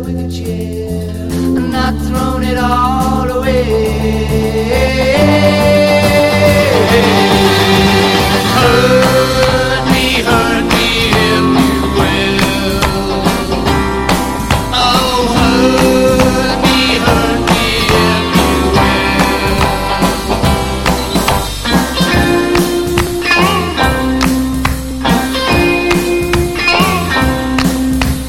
music a cheer, and not thrown it all